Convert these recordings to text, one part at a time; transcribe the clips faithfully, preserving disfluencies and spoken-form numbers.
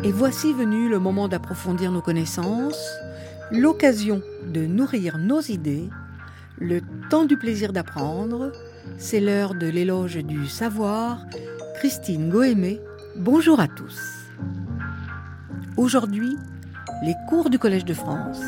Et voici venu le moment d'approfondir nos connaissances, l'occasion de nourrir nos idées, le temps du plaisir d'apprendre. C'est l'heure de l'éloge du savoir. Christine Goémé, bonjour à tous. Aujourd'hui, les cours du Collège de France.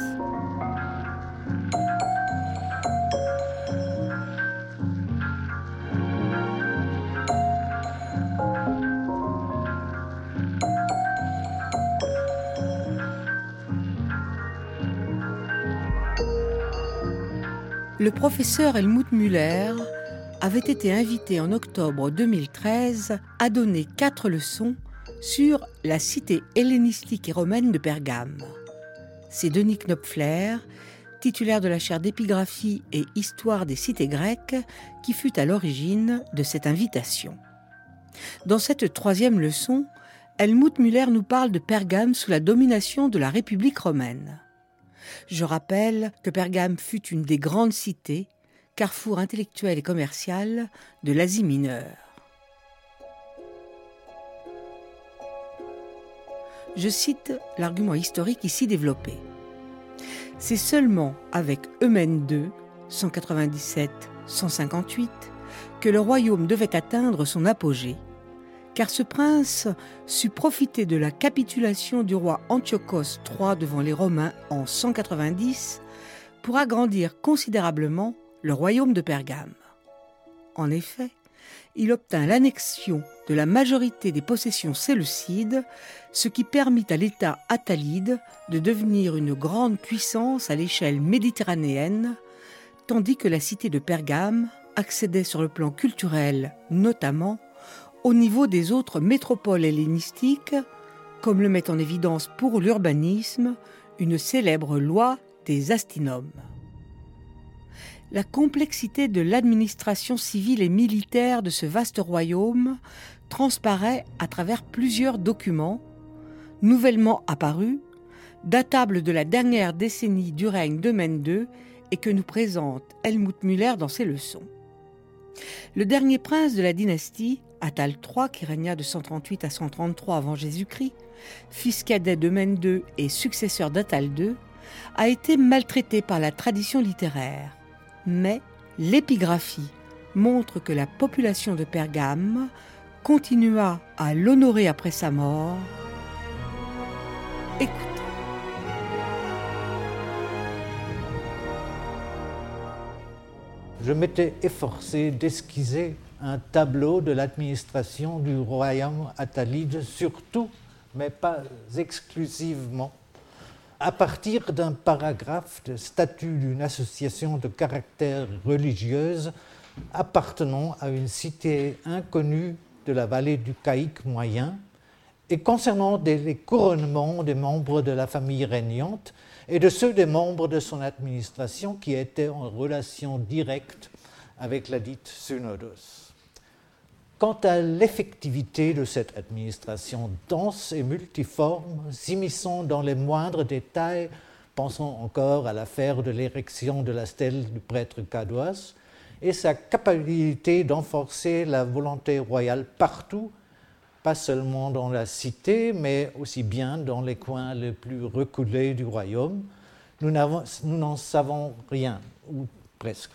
Le professeur Helmut Müller avait été invité en octobre deux mille treize à donner quatre leçons sur la cité hellénistique et romaine de Pergame. C'est Denis Knopfler, titulaire de la chaire d'épigraphie et histoire des cités grecques, qui fut à l'origine de cette invitation. Dans cette troisième leçon, Helmut Müller nous parle de Pergame sous la domination de la République romaine. Je rappelle que Pergame fut une des grandes cités, carrefour intellectuel et commercial de l'Asie mineure. Je cite l'argument historique ici développé. C'est seulement avec Eumène deux, cent quatre-vingt-dix-sept à cent cinquante-huit, que le royaume devait atteindre son apogée, car ce prince sut profiter de la capitulation du roi Antiochos trois devant les Romains en cent quatre-vingt-dix pour agrandir considérablement le royaume de Pergame. En effet, il obtint l'annexion de la majorité des possessions séleucides, ce qui permit à l'État attalide de devenir une grande puissance à l'échelle méditerranéenne, tandis que la cité de Pergame accédait sur le plan culturel, notamment, au niveau des autres métropoles hellénistiques, comme le met en évidence pour l'urbanisme une célèbre loi des Astinomes. La complexité de l'administration civile et militaire de ce vaste royaume transparaît à travers plusieurs documents, nouvellement apparus, datables de la dernière décennie du règne d'Eumène deux et que nous présente Helmut Müller dans ses leçons. Le dernier prince de la dynastie, Attale trois, qui régna de cent trente-huit à cent trente-trois avant Jésus-Christ, fils cadet d'Eumène deux et successeur d'Attale deux, a été maltraité par la tradition littéraire. Mais l'épigraphie montre que la population de Pergame continua à l'honorer après sa mort. Écoutez. Je m'étais efforcé d'esquisser un tableau de l'administration du royaume attalide, surtout, mais pas exclusivement, à partir d'un paragraphe de statut d'une association de caractère religieuse appartenant à une cité inconnue de la vallée du Caïque moyen, et concernant des, les couronnements des membres de la famille régnante et de ceux des membres de son administration qui étaient en relation directe avec la dite synodos. Quant à l'effectivité de cette administration dense et multiforme, s'immisçant dans les moindres détails, pensons encore à l'affaire de l'érection de la stèle du prêtre Cadoas, et sa capacité d'enforcer la volonté royale partout, pas seulement dans la cité, mais aussi bien dans les coins les plus reculés du royaume, nous n'avons, nous n'en savons rien, ou presque.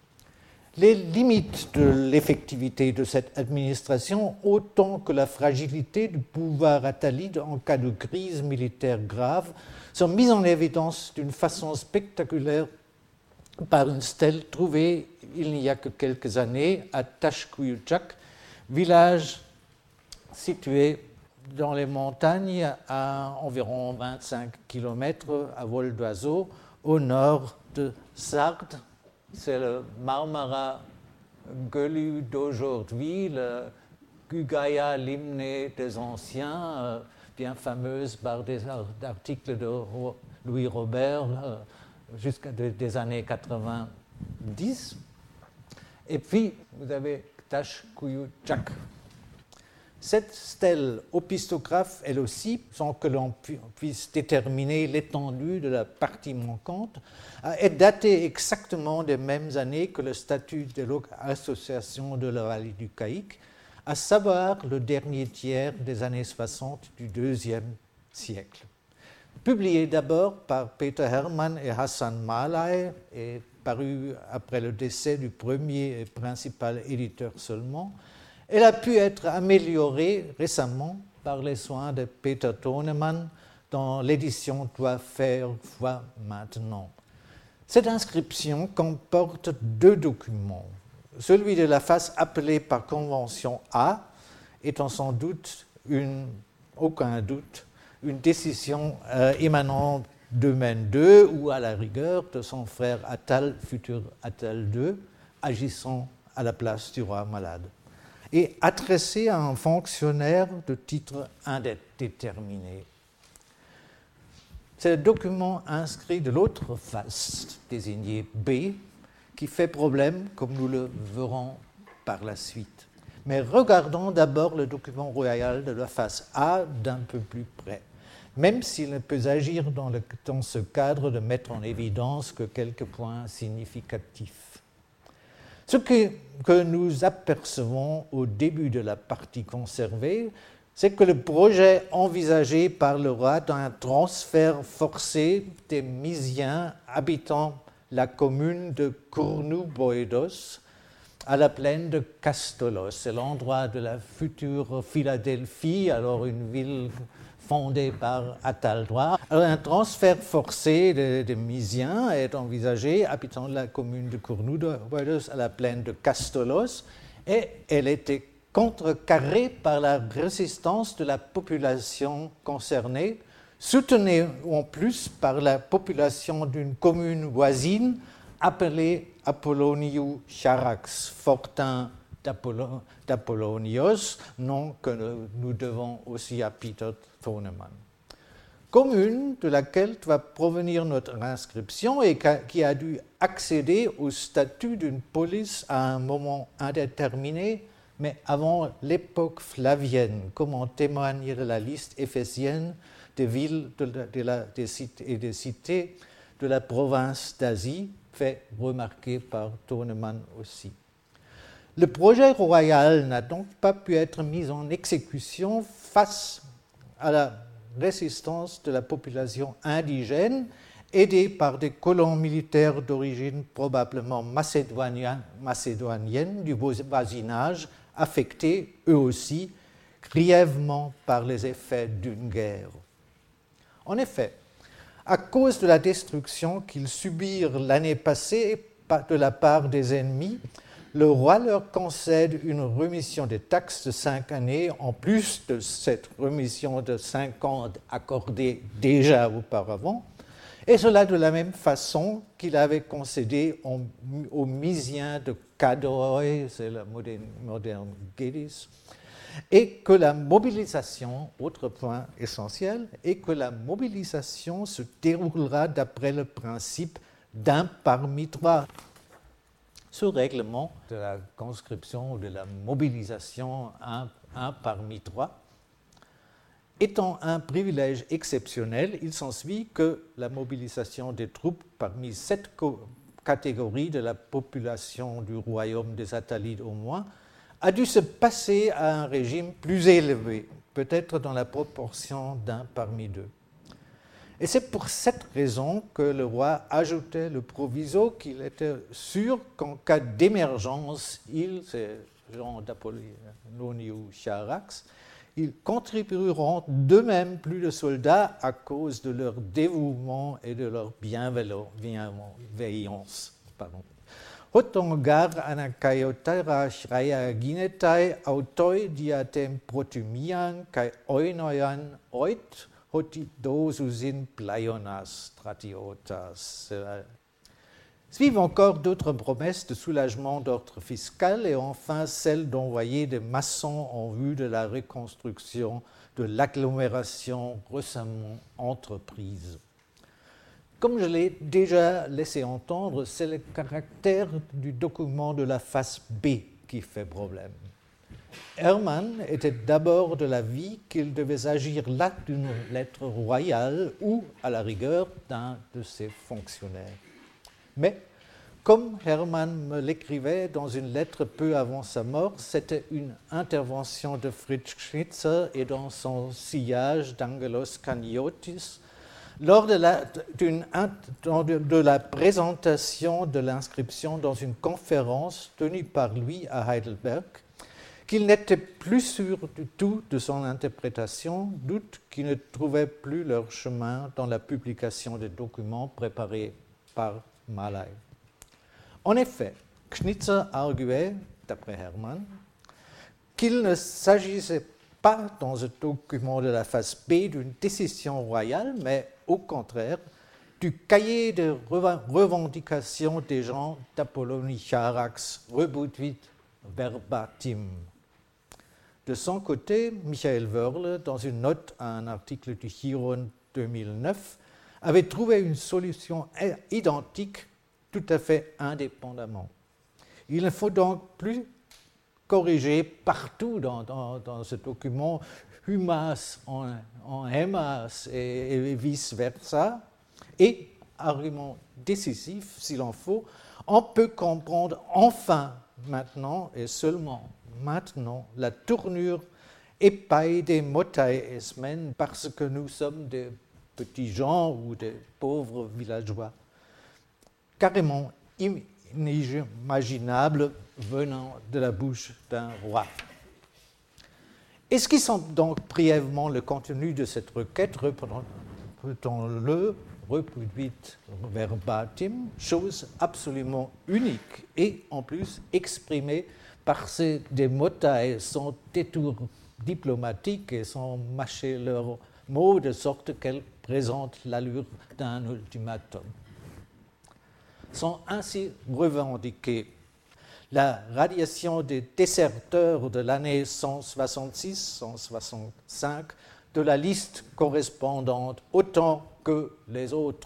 Les limites de l'effectivité de cette administration, autant que la fragilité du pouvoir attalide en cas de crise militaire grave, sont mises en évidence d'une façon spectaculaire par une stèle trouvée il n'y a que quelques années à Tashkuyuchak, village situé dans les montagnes à environ vingt-cinq kilomètres à vol d'oiseau au nord de Sardes. C'est le Marmara Gölü d'aujourd'hui, le Gugaya Limne des anciens, euh, bien fameuse par des articles de Louis Robert euh, jusqu'à des années quatre-vingt-dix. Et puis, vous avez Tashkuyuchak. Cette stèle opistographe, elle aussi, sans que l'on puisse déterminer l'étendue de la partie manquante, est datée exactement des mêmes années que le statut de l'association de la vallée du Caïque, à savoir le dernier tiers des années soixante du deuxième siècle. Publié d'abord par Peter Hermann et Hassan Malay et paru après le décès du premier et principal éditeur seulement, elle a pu être améliorée récemment par les soins de Peter Tonemann dans l'édition Doit faire foi maintenant. Cette inscription comporte deux documents. Celui de la face appelée par convention A, étant sans doute, une, aucun doute, une décision euh, émanant d'Eumen deux ou à la rigueur de son frère Attal, futur Attal deux, agissant à la place du roi malade, et adressé à un fonctionnaire de titre indéterminé. C'est le document inscrit de l'autre face, désigné B, qui fait problème, comme nous le verrons par la suite. Mais regardons d'abord le document royal de la face A d'un peu plus près, même s'il ne peut agir dans, le, dans ce cadre de mettre en évidence que quelques points significatifs. Ce que, que nous apercevons au début de la partie conservée, c'est que le projet envisagé par le roi d'un transfert forcé des Mysiens habitant la commune de Kournou-Boïdos à la plaine de Kastolos, c'est l'endroit de la future Philadelphie, alors une ville fondée par Attal trois. Alors un transfert forcé des de Mysiens est envisagé habitant la commune de Kournou-Boïdos à la plaine de Kastolos, et elle était contrecarré par la résistance de la population concernée, soutenue en plus par la population d'une commune voisine appelée Apolloniou Charax, fortin d'Apollonios, nom que nous devons aussi à Peter Tonemann. Commune de laquelle va provenir notre inscription et qui a dû accéder au statut d'une police à un moment indéterminé, mais avant l'époque flavienne, comme en témoigne la liste éphésienne des villes de la, de la, des cités et des cités de la province d'Asie, fait remarquer par Tonemann aussi. Le projet royal n'a donc pas pu être mis en exécution face à la résistance de la population indigène, aidée par des colons militaires d'origine probablement macédonienne, macédonienne du voisinage, affectés eux aussi grièvement par les effets d'une guerre. En effet, à cause de la destruction qu'ils subirent l'année passée de la part des ennemis, le roi leur concède une remission des taxes de cinq années, en plus de cette remission de cinq ans accordée déjà auparavant, et cela de la même façon qu'il avait concédé aux Mysiens de Cadoré, c'est la moderne, moderne Guédis, et que la mobilisation, autre point essentiel, et que la mobilisation se déroulera d'après le principe d'un parmi trois. Ce règlement de la conscription ou de la mobilisation un, un parmi trois, étant un privilège exceptionnel, il s'ensuit que la mobilisation des troupes parmi cette catégorie de la population du royaume des Attalides au moins, a dû se passer à un régime plus élevé, peut-être dans la proportion d'un parmi deux. Et c'est pour cette raison que le roi ajoutait le proviso qu'il était sûr qu'en cas d'émergence, il, c'est Jean d'Apolloniou Charax, ils contribueront d'eux-mêmes plus de soldats à cause de leur dévouement et de leur bienveillance. Pardon. Hotongar anakaiotara shraya ginetai autoi diatem protumian kai oinoian oit hoti dosusin plaionas stratiotas. Suivent encore d'autres promesses de soulagement d'ordre fiscal et enfin celle d'envoyer des maçons en vue de la reconstruction de l'agglomération récemment entreprise. Comme je l'ai déjà laissé entendre, c'est le caractère du document de la face B qui fait problème. Hermann était d'abord de l'avis qu'il devait agir là d'une lettre royale ou, à la rigueur, d'un de ses fonctionnaires. Mais, Comme Hermann me l'écrivait dans une lettre peu avant sa mort, c'était une intervention de Fritz Schnitzer et dans son sillage d'Angelos Kaniotis lors de la, d'une, de la présentation de l'inscription dans une conférence tenue par lui à Heidelberg, qu'il n'était plus sûr du tout de son interprétation, doute qui ne trouvaient plus leur chemin dans la publication des documents préparés par Malay. En effet, Schnitzer arguait, d'après Hermann, qu'il ne s'agissait pas dans ce document de la phase B d'une décision royale, mais au contraire du cahier de revendications des gens d'Apollonicharax rebutvit verbatim. De son côté, Michael Wörle, dans une note à un article du Chiron deux mille neuf, avait trouvé une solution identique tout à fait indépendamment. Il ne faut donc plus corriger partout dans, dans, dans ce document humas en, en hemas et, et vice-versa. Et, argument décisif s'il en faut, on peut comprendre enfin maintenant et seulement maintenant la tournure épaille des motai esmen parce que nous sommes des petits gens ou des pauvres villageois carrément inimaginables venant de la bouche d'un roi. Esquissons donc brièvement le contenu de cette requête, reprenons-le, reproduit verbatim, chose absolument unique et en plus exprimée par ces des motailles sans détour diplomatique et sans mâcher leurs mots de sorte qu'elles présentent l'allure d'un ultimatum. Sont ainsi revendiquées la radiation des déserteurs de l'année cent soixante-six cent soixante-cinq de la liste correspondante autant que les autres,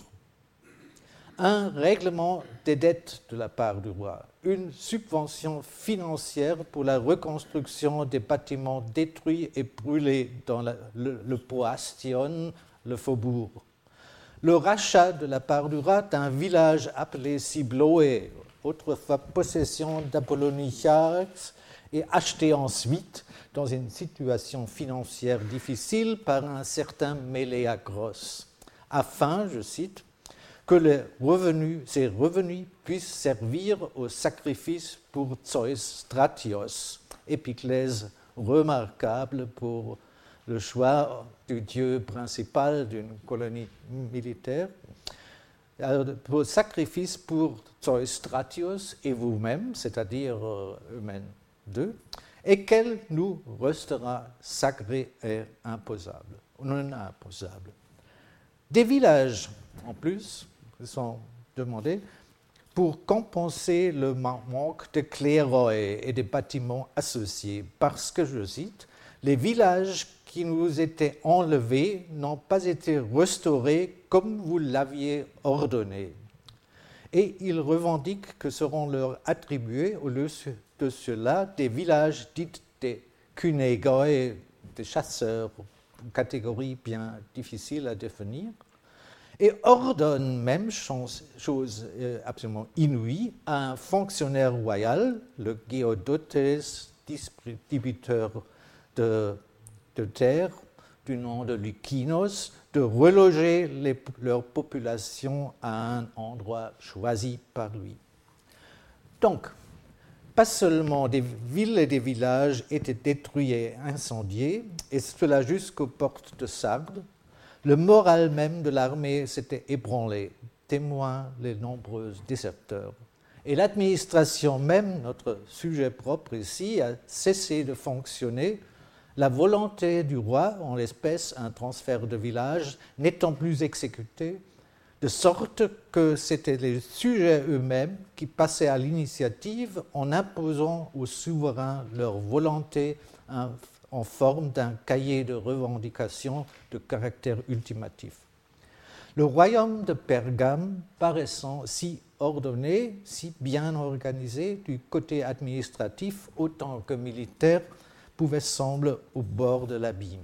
un règlement des dettes de la part du roi, une subvention financière pour la reconstruction des bâtiments détruits et brûlés dans la, le, le Poastion, le faubourg, le rachat de la part du roi d'un village appelé Sibloé, autrefois possession d'Apollonicharax, et acheté ensuite dans une situation financière difficile par un certain Méléagros, afin, je cite, que les revenus, ces revenus puissent servir au sacrifice pour Zeus Stratios, épiclèse remarquable pour le choix du dieu principal d'une colonie militaire, pour sacrifice pour Zeus Stratios et vous-même, c'est-à-dire Eumen deux, et qu'elle nous restera sacrée et imposable, non imposable. Des villages, en plus, sont demandés pour compenser le manque de clairoy et des bâtiments associés, parce que, je cite, les villages qui nous étaient enlevés n'ont pas été restaurés comme vous l'aviez ordonné. Et ils revendiquent que seront leur attribués, au lieu de cela, des villages dits des kunegoi, des chasseurs, une catégorie bien difficile à définir, et ordonne même, chose, chose absolument inouïe, à un fonctionnaire royal, le Géodotes, distributeur de, de terre, du nom de Lykinos, de reloger les, leur population à un endroit choisi par lui. Donc, pas seulement des villes et des villages étaient détruits et incendiés, et cela jusqu'aux portes de Sagres, le moral même de l'armée s'était ébranlé, témoin les nombreux déserteurs. Et l'administration même, notre sujet propre ici, a cessé de fonctionner, la volonté du roi, en l'espèce un transfert de village, n'étant plus exécutée, de sorte que c'était les sujets eux-mêmes qui passaient à l'initiative en imposant aux souverains leur volonté en forme d'un cahier de revendications de caractère ultimatif. Le royaume de Pergame, paraissant si ordonné, si bien organisé du côté administratif autant que militaire, pouvait sembler au bord de l'abîme.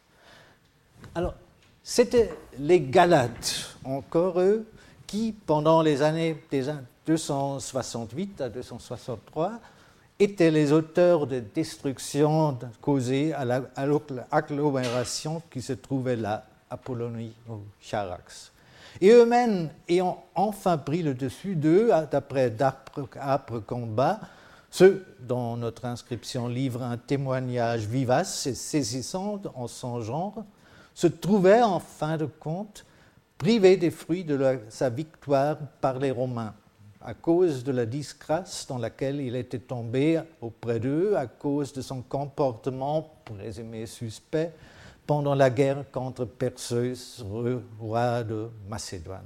Alors, c'était les Galates, encore eux, qui, pendant les années deux cent soixante-huit à deux cent soixante-trois, étaient les auteurs de destructions causées à l'agglomération qui se trouvait là, à Apollonie ou Charax. Et eux-mêmes ayant enfin pris le dessus d'eux, d'après d'âpres combats, ceux dont notre inscription livre un témoignage vivace et saisissant en son genre, se trouvaient en fin de compte privés des fruits de la, sa victoire par les Romains, à cause de la disgrâce dans laquelle il était tombé auprès d'eux, à cause de son comportement présumé suspect pendant la guerre contre Perseus, roi de Macédoine.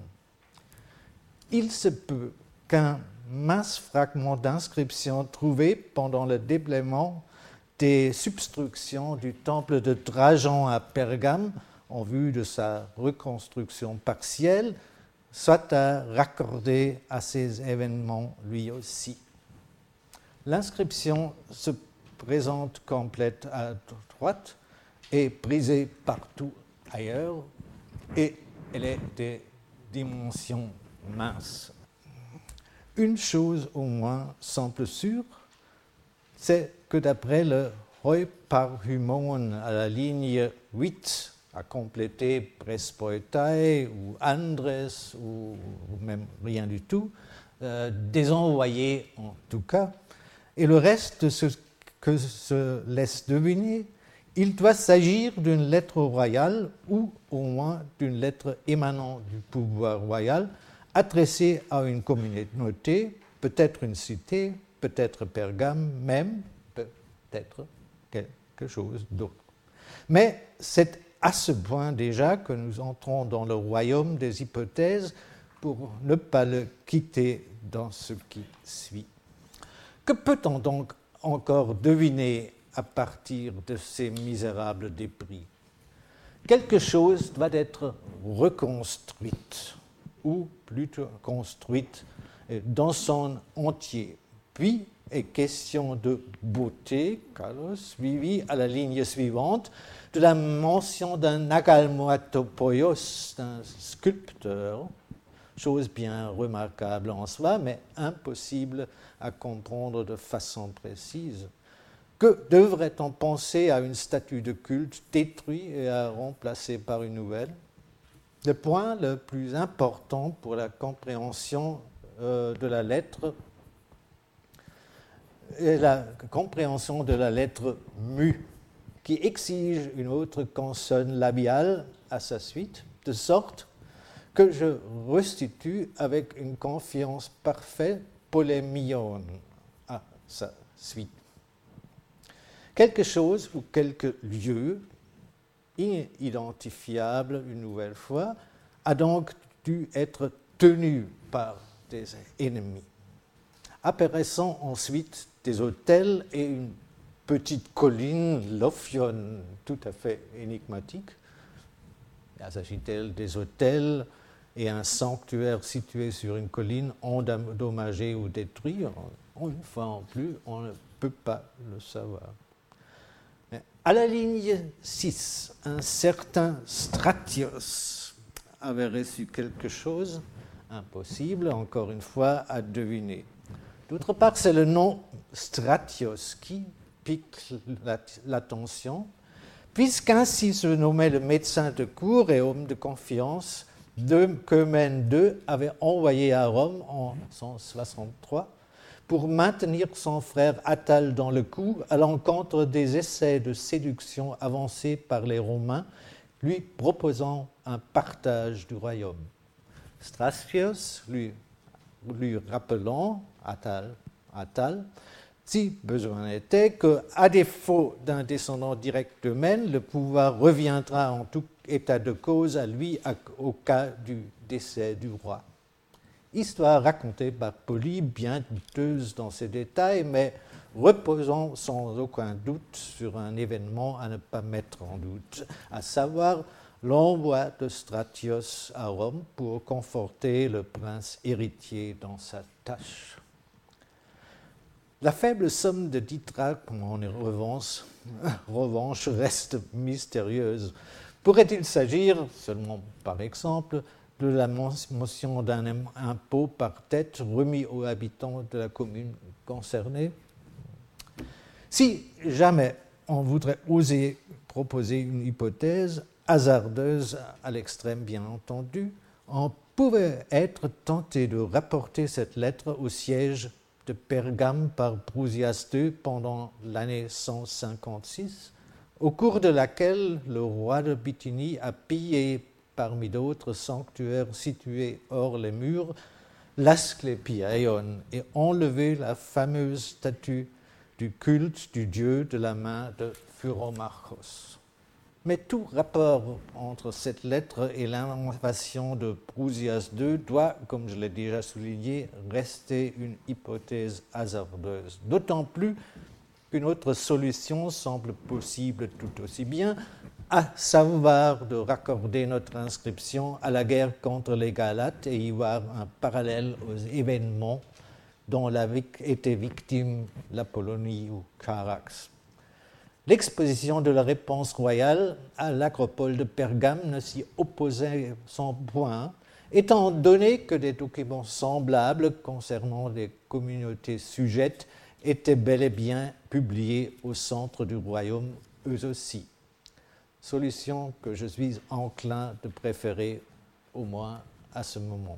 Il se peut qu'un mince fragment d'inscription trouvé pendant le déblaiement des substructions du temple de Trajan à Pergame, en vue de sa reconstruction partielle, soit à raccorder à ces événements lui aussi. L'inscription se présente complète à droite et brisée partout ailleurs, et elle est des dimensions minces. Une chose au moins semble sûre, c'est que d'après le Heuparhumon à la ligne huit, à compléter Prespoetae ou Andres ou même rien du tout, euh, des envoyés en tout cas, et le reste de ce que se laisse deviner, il doit s'agir d'une lettre royale ou au moins d'une lettre émanant du pouvoir royal adressée à une communauté, peut-être une cité, peut-être Pergame même, peut-être quelque chose d'autre. Mais c'est à ce point déjà que nous entrons dans le royaume des hypothèses pour ne pas le quitter dans ce qui suit. Que peut-on donc encore deviner à partir de ces misérables débris? Quelque chose doit être reconstruite, ou plutôt construite dans son entier. Puis est question de beauté, Carlos, suivi à la ligne suivante de la mention d'un agalmoatopoios, d'un sculpteur, chose bien remarquable en soi, mais impossible à comprendre de façon précise. Que devrait-on penser à une statue de culte détruite et à remplacer par une nouvelle? Le point le plus important pour la compréhension euh, de la lettre est la compréhension de la lettre mu, qui exige une autre consonne labiale à sa suite, de sorte que je restitue avec une confiance parfaite polémion à sa suite. Quelque chose ou quelque lieu, inidentifiable une nouvelle fois, a donc dû être tenu par des ennemis. Apparaissant ensuite des autels et une petite colline, l'Ophion, tout à fait énigmatique. S'agit-il des autels et un sanctuaire situé sur une colline endommagé ou détruit? Une fois en plus, on ne peut pas le savoir. Mais à la ligne six, un certain Stratios avait reçu quelque chose, impossible, encore une fois, à deviner. D'autre part, c'est le nom Stratios qui pique l'attention, puisqu'ainsi se nommait le médecin de cour et homme de confiance qu'Eumène deux avait envoyé à Rome en cent soixante-trois pour maintenir son frère Attale dans le coup à l'encontre des essais de séduction avancés par les Romains, lui proposant un partage du royaume. Stratios lui, lui rappelant, Attale, Attale, si besoin était, qu'à défaut d'un descendant direct d'Eumène, le pouvoir reviendra en tout état de cause à lui au cas du décès du roi. Histoire racontée par Poly, bien douteuse dans ses détails, mais reposant sans aucun doute sur un événement à ne pas mettre en doute, à savoir l'envoi de Stratios à Rome pour conforter le prince héritier dans sa tâche. La faible somme de dix drachmes en revanche, revanche reste mystérieuse. Pourrait-il s'agir, seulement par exemple, de la mention d'un impôt par tête remis aux habitants de la commune concernée. Si jamais on voudrait oser proposer une hypothèse, hasardeuse à l'extrême bien entendu, on pouvait être tenté de rapporter cette lettre au siège de Pergame par Prousias deux pendant l'année cent cinquante-six, au cours de laquelle le roi de Bithynie a pillé parmi d'autres sanctuaires situés hors les murs l'Asclépiaion et enlevé la fameuse statue du culte du dieu de la main de Phuromarchos. Mais tout rapport entre cette lettre et l'invasion de Prousias deux doit, comme je l'ai déjà souligné, rester une hypothèse hasardeuse. D'autant plus qu'une autre solution semble possible tout aussi bien, à savoir de raccorder notre inscription à la guerre contre les Galates et y voir un parallèle aux événements dont était victime la Polonie ou Charax. L'exposition de la réponse royale à l'acropole de Pergame ne s'y opposait sans point, étant donné que des documents semblables concernant les communautés sujettes étaient bel et bien publiés au centre du royaume eux aussi. Solution que je suis enclin de préférer au moins à ce moment.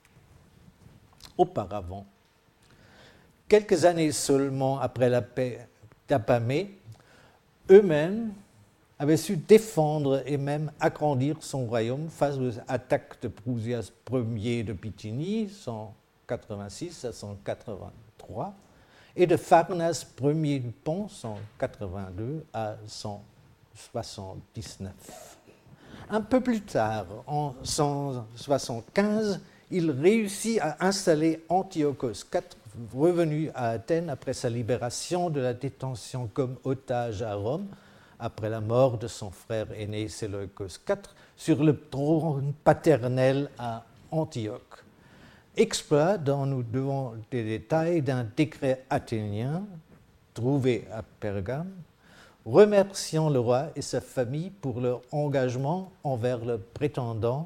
Auparavant, quelques années seulement après la paix d'Apamée, eux-mêmes avaient su défendre et même agrandir son royaume face aux attaques de Prousias Ier de Bithynie, cent quatre-vingt-six à cent quatre-vingt-trois, et de Pharnas Ier du Pont, cent quatre-vingt-deux à cent soixante-dix-neuf. Un peu plus tard, en cent soixante-quinze, il réussit à installer Antiochos quatre, revenu à Athènes après sa libération de la détention comme otage à Rome, après la mort de son frère aîné Séleucos quatre, sur le trône paternel à Antioche. Exploit dont nous devons des détails d'un décret athénien trouvé à Pergame, remerciant le roi et sa famille pour leur engagement envers le prétendant,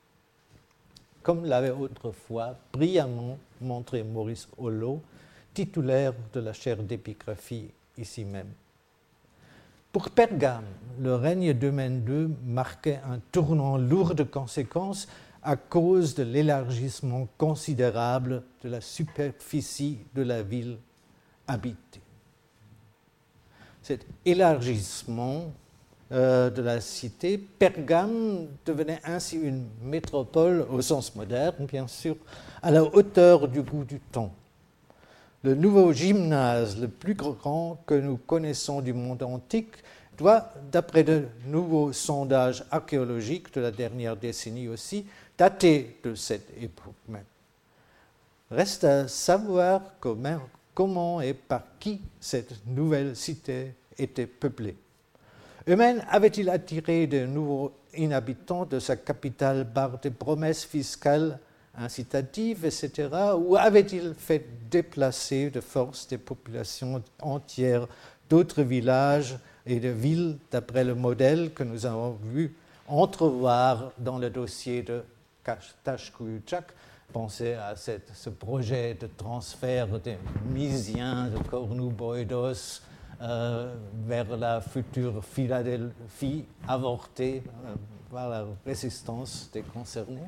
comme l'avait autrefois brillamment montré Maurice Holleaux, titulaire de la chaire d'épigraphie ici même. Pour Pergame, le règne d'Eumène deux marquait un tournant lourd de conséquences à cause de l'élargissement considérable de la superficie de la ville habitée. Cet élargissement euh, de la cité, Pergame devenait ainsi une métropole au sens moderne, bien sûr, à la hauteur du bout du temps. Le nouveau gymnase, le plus grand que nous connaissons du monde antique, doit, d'après de nouveaux sondages archéologiques de la dernière décennie aussi, dater de cette époque même. Reste à savoir comment, comment et par qui cette nouvelle cité était peuplée. Eumène avait-il attiré de nouveaux inhabitants de sa capitale par des promesses fiscales incitatives, et cetera, ou avait-il fait déplacer de force des populations entières d'autres villages et de villes d'après le modèle que nous avons vu entrevoir dans le dossier de Tashkuyuchak? Pensez à cette, ce projet de transfert des Mysiens de Cornuboidos euh, vers la future Philadelphie avortée euh, par la résistance des concernés,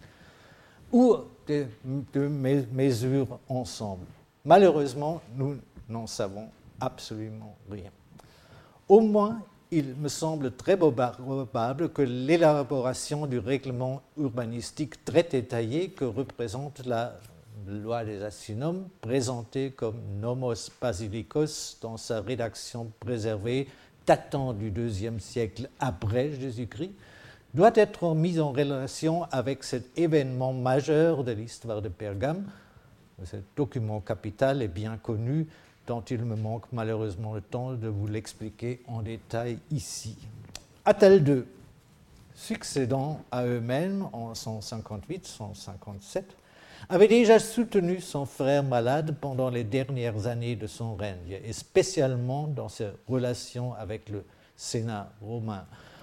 ou de, de mesures ensemble. Malheureusement, nous n'en savons absolument rien. Au moins, il me semble très probable que l'élaboration du règlement urbanistique très détaillé que représente la loi des Asinomes, présentée comme Nomos Basilicos dans sa rédaction préservée datant du deuxième siècle après Jésus-Christ, doit être mise en relation avec cet événement majeur de l'histoire de Pergame. Ce document capital est bien connu, dont il me manque malheureusement le temps de vous l'expliquer en détail ici. Attale deux, succédant à Eumène en cent cinquante-huit cent cinquante-sept, avait déjà soutenu son frère malade pendant les dernières années de son règne, et spécialement dans ses relations avec le Sénat romain.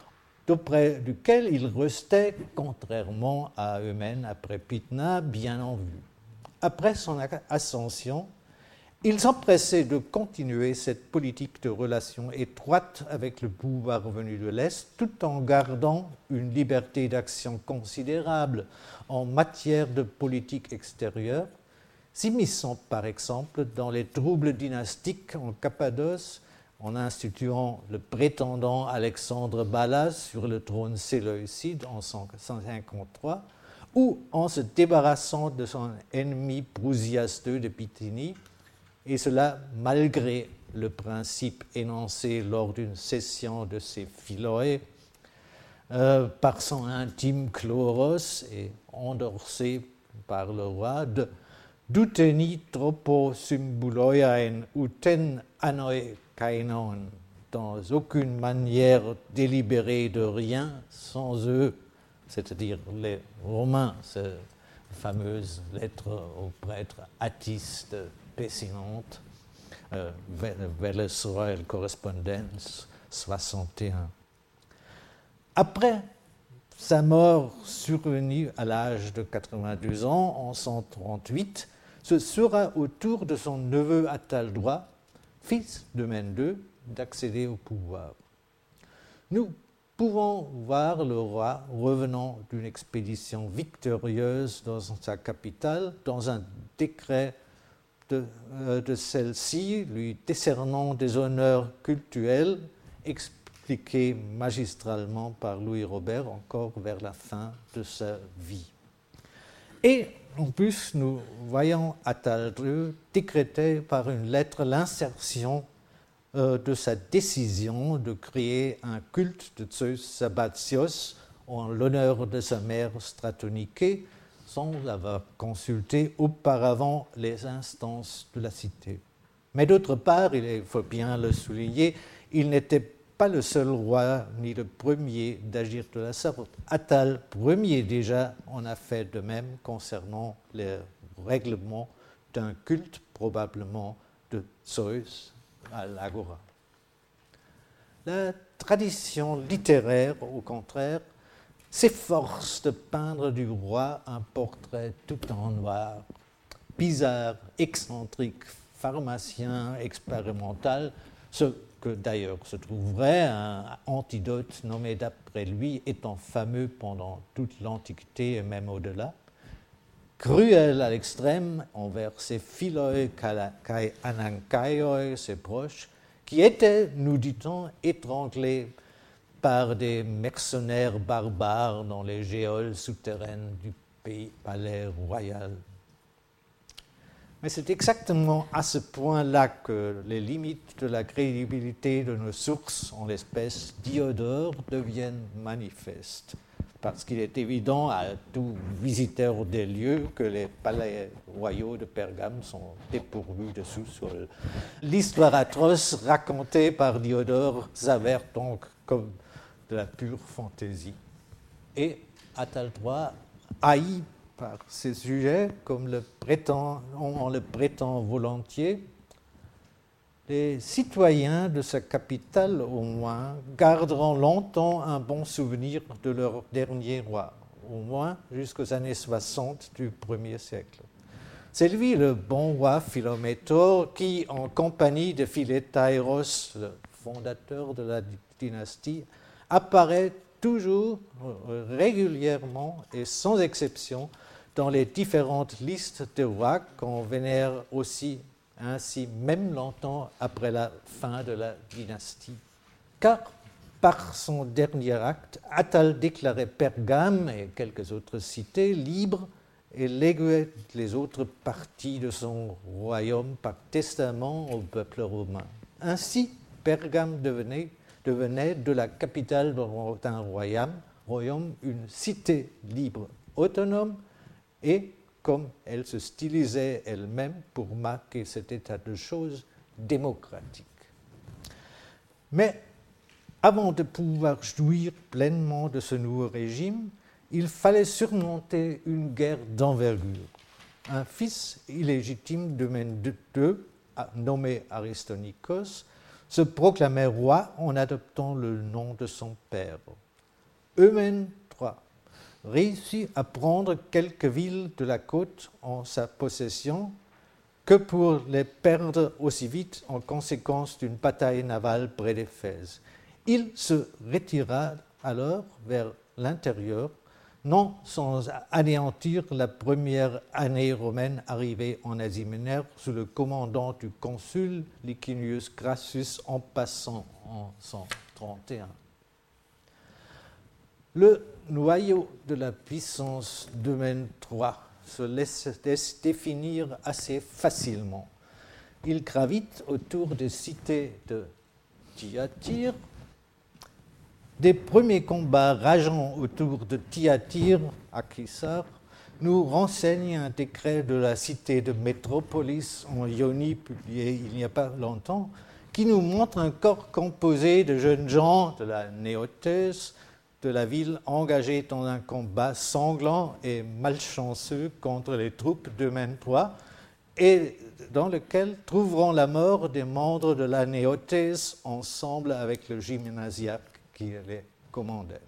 d'auprès duquel ils restaient, contrairement à Eumène après Pydna, bien en vue. Après son ascension, il s'empressait de continuer cette politique de relations étroites avec le pouvoir venu de l'Est, tout en gardant une liberté d'action considérable en matière de politique extérieure, s'immisçant par exemple dans les troubles dynastiques en Cappadoce, en instituant le prétendant Alexandre Balas sur le trône séleucide en cent cinquante-trois, ou en se débarrassant de son ennemi Prousias deux de Bithynie, et cela malgré le principe énoncé lors d'une session de ses Philoé euh, par son intime Chloros et endorsé par le roi de «Duteni tropo symbuloiaen uten anoi kainon», dans aucune manière délibérée de rien sans eux, c'est-à-dire les Romains, cette fameuse lettre au prêtre Attis de Pessinonte, euh, Velles Royal Correspondence soixante et un. Après sa mort survenue à l'âge de quatre-vingt-deux ans en cent trente-huit, ce sera au tour de son neveu Attal-Droit, fils d'Eumène deux, d'accéder au pouvoir. Nous pouvons voir le roi revenant d'une expédition victorieuse dans sa capitale, dans un décret de, euh, de celle-ci lui décernant des honneurs cultuels expliqués magistralement par Louis Robert encore vers la fin de sa vie. Et en plus, nous voyons Attal-deux décréter par une lettre l'insertion euh, de sa décision de créer un culte de Zeus Sabbatios en l'honneur de sa mère Stratoniké, sans avoir consulté auparavant les instances de la cité. Mais d'autre part, il faut bien le souligner, il n'était pas le seul roi ni le premier d'agir de la sorte. Attal Ier déjà en a fait de même concernant les règlements d'un culte probablement de Zeus à l'Agora. La tradition littéraire, au contraire, s'efforce de peindre du roi un portrait tout en noir, bizarre, excentrique, pharmacien, expérimental, ce que d'ailleurs se trouverait un antidote nommé d'après lui, étant fameux pendant toute l'Antiquité et même au-delà, cruel à l'extrême envers ses philoi kai anankaioi, ses proches, qui étaient, nous dit-on, étranglés par des mercenaires barbares dans les géoles souterraines du pays palais royal. Mais c'est exactement à ce point-là que les limites de la crédibilité de nos sources, en l'espèce Diodore, deviennent manifestes, parce qu'il est évident à tout visiteur des lieux que les palais royaux de Pergame sont dépourvus de sous-sol. L'histoire atroce racontée par Diodore s'avère donc comme de la pure fantaisie. Et Attal-Droit haï par ces sujets, comme le prétend, on le prétend volontiers, les citoyens de sa capitale, au moins, garderont longtemps un bon souvenir de leur dernier roi, au moins jusqu'aux années soixante du premier siècle. C'est lui, le bon roi Philométor, qui, en compagnie de Philétaïros, le fondateur de la dynastie, apparaît toujours régulièrement et sans exception dans les différentes listes de rois qu'on vénère aussi ainsi même longtemps après la fin de la dynastie. Car par son dernier acte, Attal déclarait Pergame et quelques autres cités libres et léguait les autres parties de son royaume par testament au peuple romain. Ainsi, Pergame devenait, devenait de la capitale d'un royaume, royaume une cité libre, autonome, et comme elle se stylisait elle-même pour marquer cet état de choses démocratique. Mais avant de pouvoir jouir pleinement de ce nouveau régime, il fallait surmonter une guerre d'envergure. Un fils illégitime d'Eumène deux, nommé Aristonikos, se proclamait roi en adoptant le nom de son père. Eumène trois réussit à prendre quelques villes de la côte en sa possession que pour les perdre aussi vite en conséquence d'une bataille navale près d'Éphèse. Il se retira alors vers l'intérieur, non sans anéantir la première année romaine arrivée en Asie mineure sous le commandant du consul Licinius Crassus en passant en cent trente et un. Le noyau de la puissance d'Eumène trois se laisse définir assez facilement. Il gravite autour des cités de Thyatire. Des premiers combats rageants autour de Thyatire, à Kissar, nous renseigne un décret de la cité de Métropolis en Ionie, publié il n'y a pas longtemps, qui nous montre un corps composé de jeunes gens de la Néothèse, de la ville engagée dans un combat sanglant et malchanceux contre les troupes d'Eumène trois, et dans lequel trouveront la mort des membres de la Néothèse ensemble avec le gymnasiaque qui les commandait.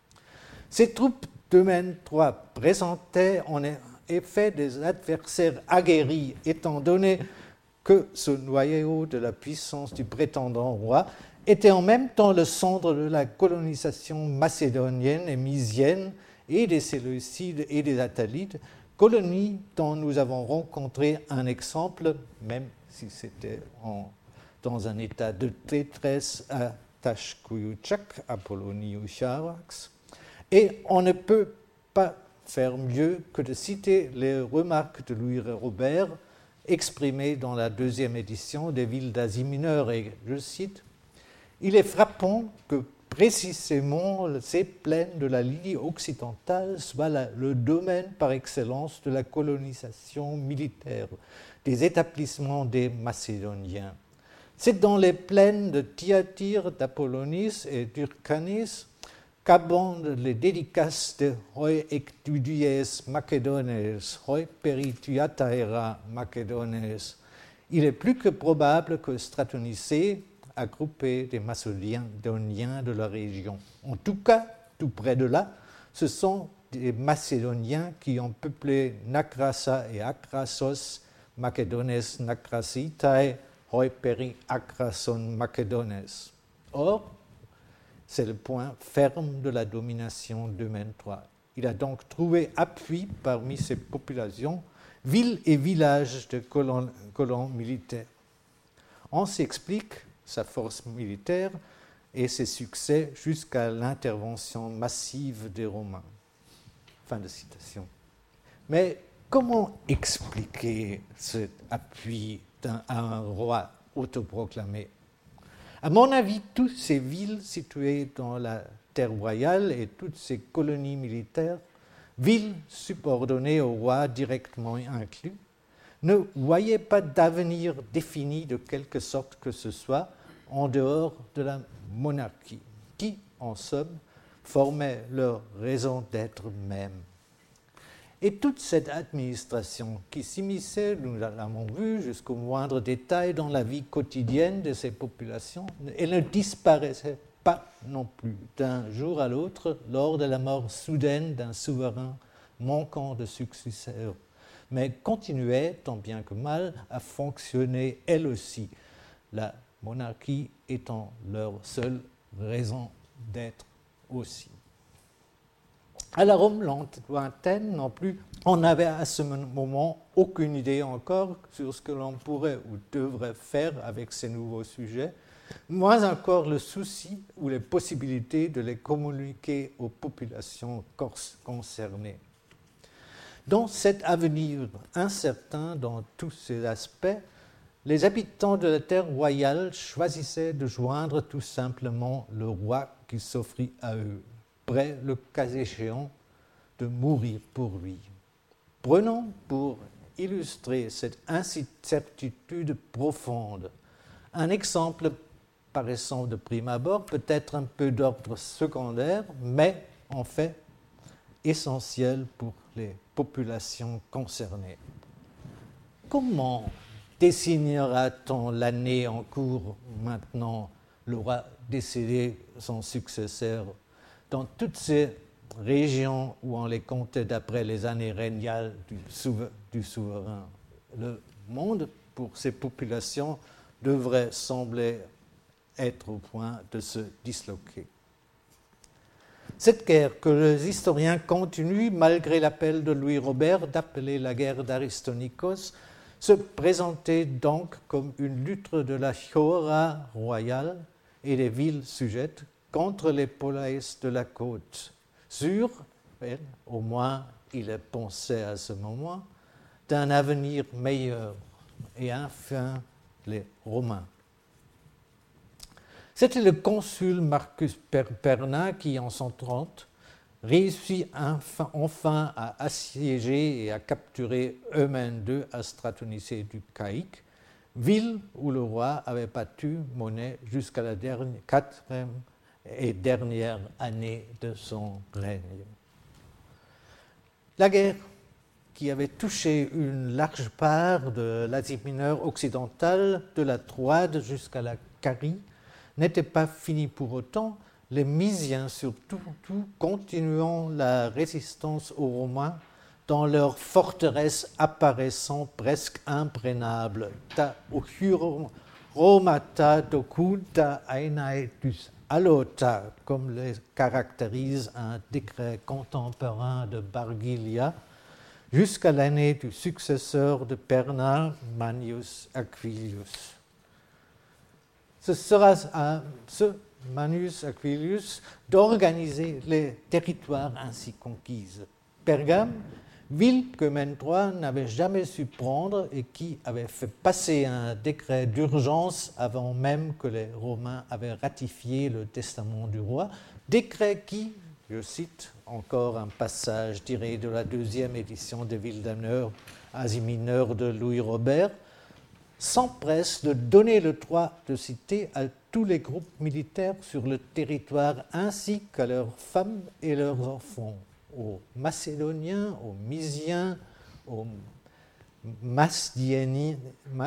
Ces troupes d'Eumène trois présentaient en effet des adversaires aguerris, étant donné que ce noyau de la puissance du prétendant roi était en même temps le centre de la colonisation macédonienne et mysienne et des Séleucides et des Attalides, colonies dont nous avons rencontré un exemple, même si c'était en, dans un état de détresse à Tashkuyuchak, Apollonius-Charax. Et on ne peut pas faire mieux que de citer les remarques de Louis Robert exprimées dans la deuxième édition des villes d'Asie mineure, et je cite: « Il est frappant que précisément ces plaines de la Lycie occidentale soient la, le domaine par excellence de la colonisation militaire des établissements des Macédoniens. C'est dans les plaines de Thyatire, d'Apollonis et d'Urcanis qu'abondent les dédicaces de hoi ectudies Macedones, hoi perituataera Macedones. Il est plus que probable que Stratonicée a groupé des Macédoniens de la région. En tout cas, tout près de là, ce sont des Macédoniens qui ont peuplé Nakrasa et Akrasos, Macedones Nakrasitae, hoi peri Akrason Macedones. Or, c'est le point ferme de la domination d'Eumène trois. Il a donc trouvé appui parmi ces populations, villes et villages de colons, colons militaires. On s'explique sa force militaire et ses succès jusqu'à l'intervention massive des Romains. Fin de citation. Mais comment expliquer cet appui d'un, à un roi autoproclamé? À mon avis, toutes ces villes situées dans la terre royale et toutes ces colonies militaires, villes subordonnées au roi directement inclus, ne voyaient pas d'avenir défini de quelque sorte que ce soit en dehors de la monarchie, qui, en somme, formait leur raison d'être même. Et toute cette administration qui s'immisçait, nous l'avons vu, jusqu'au moindre détail dans la vie quotidienne de ces populations, elle ne disparaissait pas non plus d'un jour à l'autre lors de la mort soudaine d'un souverain manquant de successeur, mais continuait, tant bien que mal, à fonctionner elle aussi, la monarchie étant leur seule raison d'être aussi. À la Rome lointaine non plus, on n'avait à ce moment aucune idée encore sur ce que l'on pourrait ou devrait faire avec ces nouveaux sujets, moins encore le souci ou les possibilités de les communiquer aux populations concernées. Dans cet avenir incertain dans tous ses aspects, les habitants de la terre royale choisissaient de joindre tout simplement le roi qui s'offrit à eux, prêt, le cas échéant, de mourir pour lui. Prenons pour illustrer cette incertitude profonde un exemple paraissant de prime abord peut-être un peu d'ordre secondaire, mais en fait essentiel pour les populations concernées. Comment désignera-t-on l'année en cours maintenant, le roi décédé, son successeur, dans toutes ces régions où on les comptait d'après les années régnales du, souver- du souverain. Le monde, pour ces populations, devrait sembler être au point de se disloquer. Cette guerre, que les historiens continuent, malgré l'appel de Louis Robert d'appeler la guerre d'Aristonikos, se présentait donc comme une lutte de la Chora royale et des villes sujettes contre les poleis de la côte, sur, au moins il est pensé à ce moment, d'un avenir meilleur, et enfin les Romains. C'était le consul Marcus Perna qui, en cent trente, réussit enfin, enfin à assiéger et à capturer Eumène deux à Stratonicée du Caïque, ville où le roi avait battu monnaie jusqu'à la dernière, quatrième et dernière année de son règne. La guerre, qui avait touché une large part de l'Asie mineure occidentale, de la Troade jusqu'à la Carie, n'était pas finie pour autant, les Mysiens surtout tout, continuant la résistance aux Romains dans leur forteresse apparaissant presque imprénable. Ta Romata docunta aenaetus alota, comme le caractérise un décret contemporain de Bargilia, jusqu'à l'année du successeur de Perna, Manius Aquilius. Ce sera à ce Manius Aquilius d'organiser les territoires ainsi conquis. Pergame, ville qu'Eumène trois n'avait jamais su prendre et qui avait fait passer un décret d'urgence avant même que les Romains avaient ratifié le testament du roi, décret qui, je cite encore un passage tiré de la deuxième édition des Villes d'honneur Asie mineure de Louis Robert, s'empresse de donner le droit de cité à tous les groupes militaires sur le territoire ainsi qu'à leurs femmes et leurs enfants, aux Macédoniens, aux Mysiens, aux Masduéniens,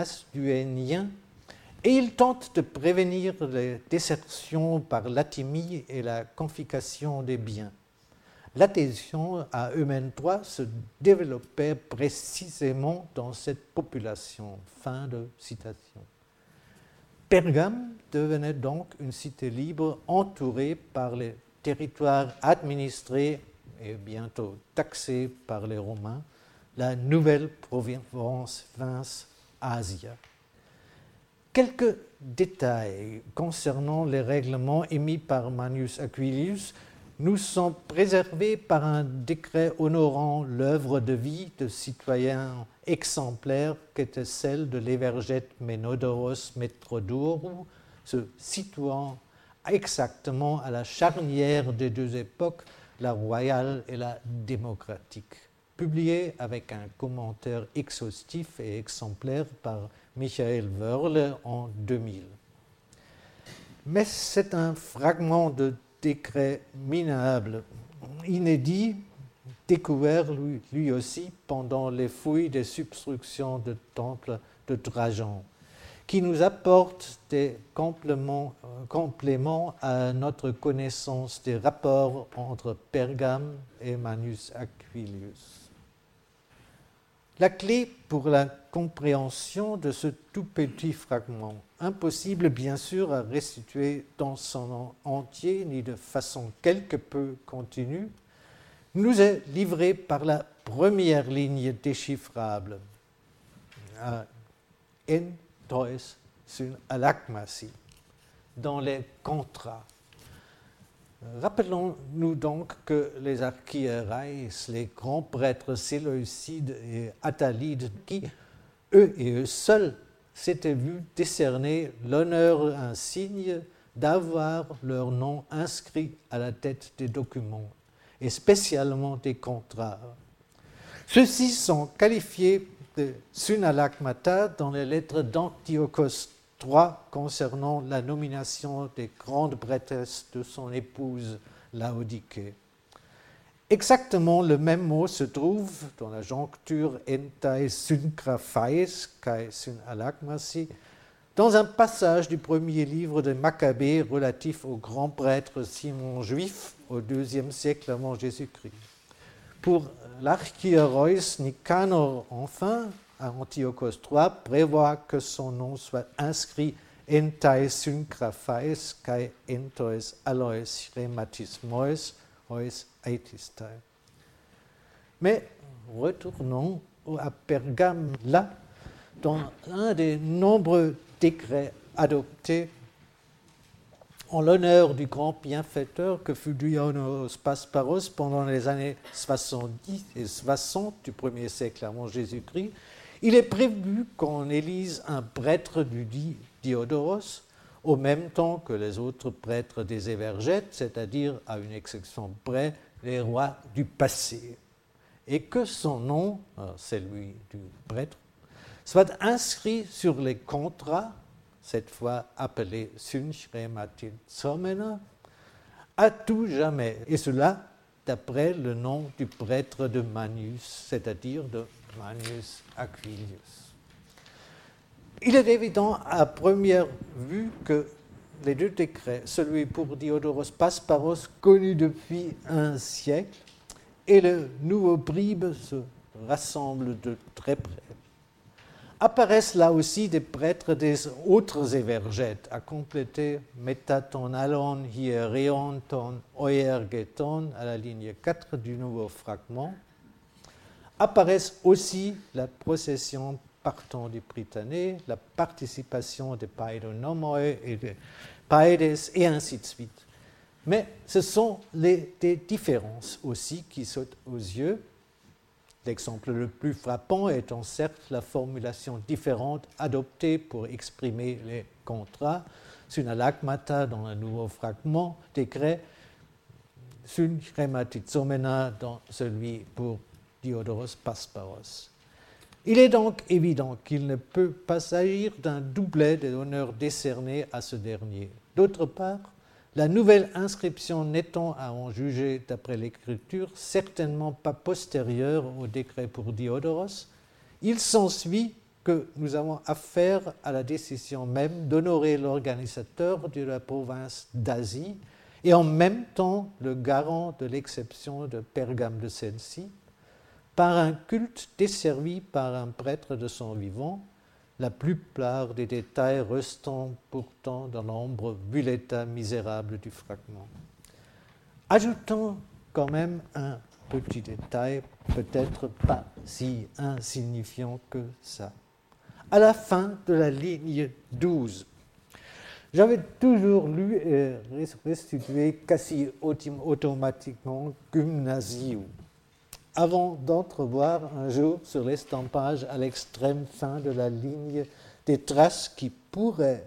et il tente de prévenir les désertions par l'athymie et la confiscation des biens. L'adhésion à Eumène trois se développait précisément dans cette population. Fin de citation. Pergame devenait donc une cité libre entourée par les territoires administrés et bientôt taxés par les Romains, la nouvelle province Asia. Quelques détails concernant les règlements émis par Manius Aquilius nous sont préservés par un décret honorant l'œuvre de vie de citoyens exemplaires qu'était celle de l'évergète Ménodoros Métrodourou, se situant exactement à la charnière des deux époques, la royale et la démocratique, publié avec un commentaire exhaustif et exemplaire par Michael Wörle en deux mille. Mais c'est un fragment de décret minable, inédit, découvert lui, lui aussi pendant les fouilles des substructions de temple de Trajan, qui nous apporte des compléments, compléments à notre connaissance des rapports entre Pergame et Manius Aquilius. La clé pour la compréhension de ce tout petit fragment, impossible bien sûr à restituer dans son entier ni de façon quelque peu continue, nous est livrée par la première ligne déchiffrable, en tois sun alakmasi, dans les contrats. Rappelons-nous donc que les archiéraïs, les grands prêtres séleucides et attalides, qui, eux et eux seuls, s'étaient vus décerner l'honneur insigne d'avoir leur nom inscrit à la tête des documents, et spécialement des contrats. Ceux-ci sont qualifiés de sunalagmata dans les lettres d'Antiochos trois concernant la nomination des grandes prêtresses de son épouse Laodiké. Exactement le même mot se trouve dans la joncture entai syngraphais kai syn alagmasi dans un passage du premier livre de Maccabée relatif au grand prêtre Simon Juif au deuxième siècle avant Jésus-Christ. Pour l'archihéroïs Nicanor, enfin, à Antiochos trois, prévoit que son nom soit inscrit entai syngraphais kai entois alois rhematismois ois aitistai. Mais retournons à Pergame, là, dans un des nombreux décrets adoptés en l'honneur du grand bienfaiteur que fut Dionysios Pasparos pendant les années soixante-dix et soixante du premier siècle avant Jésus-Christ, il est prévu qu'on élise un prêtre du dit Diodoros au même temps que les autres prêtres des Évergètes, c'est-à-dire à une exception près, les rois du passé, et que son nom, celui du prêtre, soit inscrit sur les contrats, cette fois appelés Synchrematizomena, à tout jamais, et cela d'après le nom du prêtre de Manius, c'est-à-dire de Manius Aquilius. Il est évident à première vue que les deux décrets, celui pour Diodoros Pasparos, connu depuis un siècle, et le nouveau Bribe, se rassemblent de très près. Apparaissent là aussi des prêtres des autres Évergètes, à compléter Metaton alon hiereon ton oergeton à la ligne quatre du nouveau fragment. Apparaissent aussi la procession partant du Prytanée, la participation des Paedonomoi et des Paedes, et ainsi de suite. Mais ce sont les, des différences aussi qui sautent aux yeux. L'exemple le plus frappant étant certes la formulation différente adoptée pour exprimer les contrats, synalagmata dans un nouveau fragment, décret, synchrematizomena dans celui pour Diodoros Pasparos. Il est donc évident qu'il ne peut pas s'agir d'un doublet des honneurs décernés à ce dernier. D'autre part, la nouvelle inscription n'étant à en juger d'après l'écriture certainement pas postérieure au décret pour Diodoros, il s'ensuit que nous avons affaire à la décision même d'honorer l'organisateur de la province d'Asie et en même temps le garant de l'exception de Pergame de celle-ci, par un culte desservi par un prêtre de son vivant, la plupart des détails restant pourtant dans l'ombre vu l'état misérable du fragment. Ajoutons quand même un petit détail, peut-être pas si insignifiant que ça. À la fin de la ligne douze, j'avais toujours lu et restitué quasi automatiquement Gymnasium, avant d'entrevoir un jour sur l'estampage à l'extrême fin de la ligne des traces qui pourraient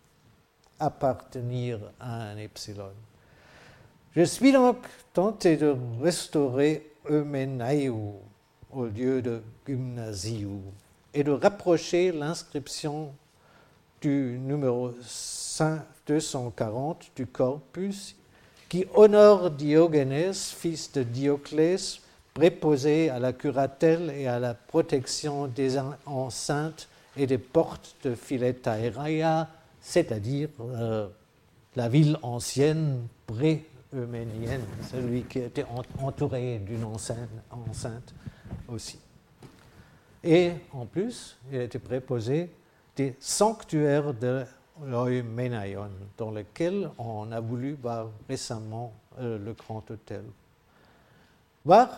appartenir à un epsilon. Je suis donc tenté de restaurer Eumenaiou au lieu de Gymnasium et de rapprocher l'inscription du numéro deux cent quarante du corpus qui honore Diogènes, fils de Dioclès, préposé à la curatelle et à la protection des enceintes et des portes de Philetaeria, c'est-à-dire euh, la ville ancienne pré-euménienne, celui qui était entouré d'une enceinte, enceinte aussi. Et en plus, il était préposé des sanctuaires de l'Euménaion, dans lesquels on a voulu voir récemment euh, le grand hôtel. Voir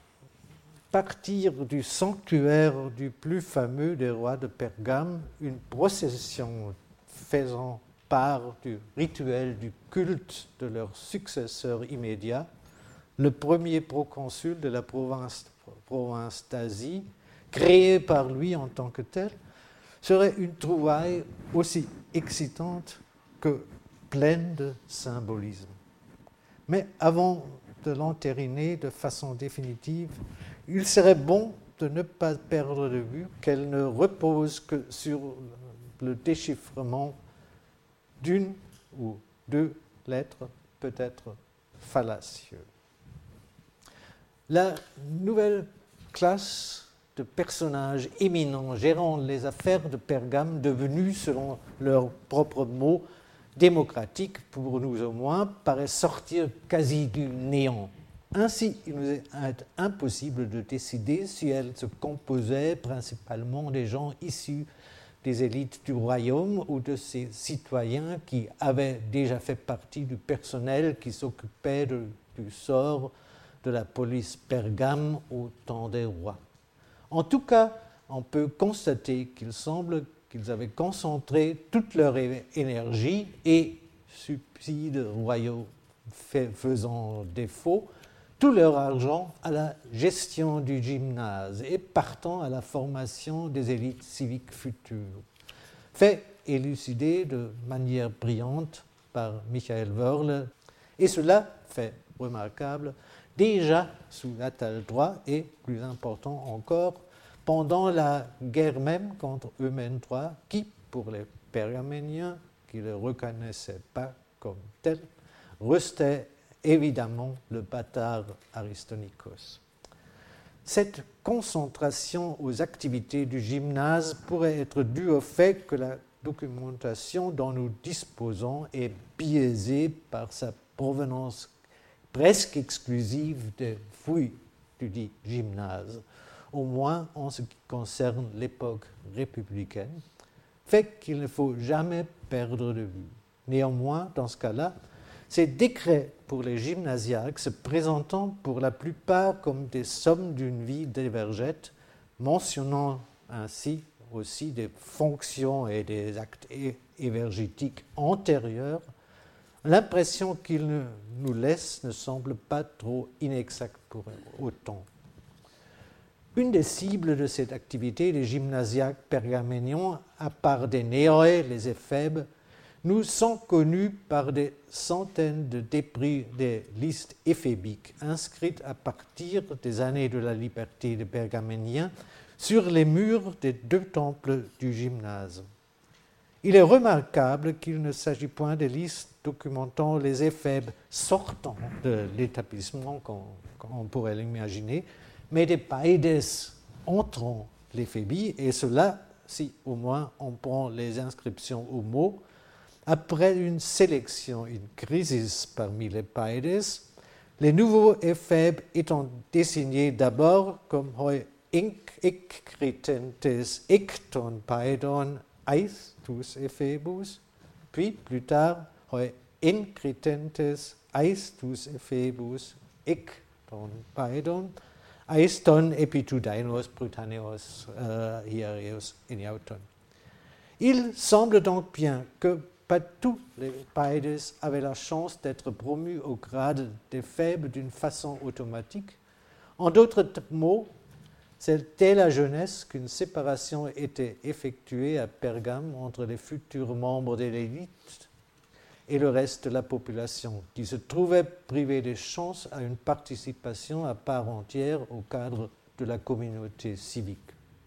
partir du sanctuaire du plus fameux des rois de Pergame, une procession faisant part du rituel du culte de leur successeur immédiat, le premier proconsul de la province, province d'Asie, créé par lui en tant que tel, serait une trouvaille aussi excitante que pleine de symbolisme. Mais avant de l'entériner de façon définitive, il serait bon de ne pas perdre de vue qu'elle ne repose que sur le déchiffrement d'une ou deux lettres, peut-être fallacieux. La nouvelle classe de personnages éminents gérant les affaires de Pergame, devenus, selon leurs propres mots, démocratiques, pour nous au moins, paraissent sortir quasi du néant. Ainsi, il nous est impossible de décider si elle se composait principalement des gens issus des élites du royaume ou de ces citoyens qui avaient déjà fait partie du personnel qui s'occupait de, du sort de la police Pergame au temps des rois. En tout cas, on peut constater qu'il semble qu'ils avaient concentré toute leur énergie et subsides royaux faisant défaut, tout leur argent à la gestion du gymnase et partant à la formation des élites civiques futures. Fait élucidé de manière brillante par Michael Wörle, et cela, fait remarquable, déjà sous Attal trois et, plus important encore, pendant la guerre même contre Eumène trois, qui, pour les Pergaméniens, qui ne le reconnaissaient pas comme tel, restait évidemment le bâtard Aristonikos. Cette concentration aux activités du gymnase pourrait être due au fait que la documentation dont nous disposons est biaisée par sa provenance presque exclusive des fouilles du dit gymnase, au moins en ce qui concerne l'époque républicaine, fait qu'il ne faut jamais perdre de vue. Néanmoins, dans ce cas-là, ces décrets pour les gymnasiaques se présentant pour la plupart comme des sommes d'une vie d'évergète, mentionnant ainsi aussi des fonctions et des actes évergétiques antérieurs, l'impression qu'ils nous laissent ne semble pas trop inexacte pour autant. Une des cibles de cette activité des gymnasiaques pergaméniens, à part des Néoé, les éphèbes, nous sont connus par des centaines de débris des listes éphébiques inscrites à partir des années de la liberté des Pergaméniens sur les murs des deux temples du gymnase. Il est remarquable qu'il ne s'agit point des listes documentant les éphèbes sortant de l'établissement, comme on pourrait l'imaginer, mais des païdes entrant l'éphébie, et cela, si au moins on prend les inscriptions au mot, après une sélection, une crise parmi les païdes, les nouveaux éphèbes étant désignés d'abord comme hoi incritentes ecton paidon eis tous ephebus, puis plus tard hoi incritentes eis tous ephebus ecton paidon eis ton epitudainos brutaneos uh, hiereus eniauton. Il semble donc bien que pas tous les païdes avaient la chance d'être promus au grade d'éphèbes d'une façon automatique. En d'autres mots, c'est dès la jeunesse qu'une séparation était effectuée à Pergame entre les futurs membres de l'élite et le reste de la population, qui se trouvait privée des chances à une participation à part entière au cadre de la communauté civique.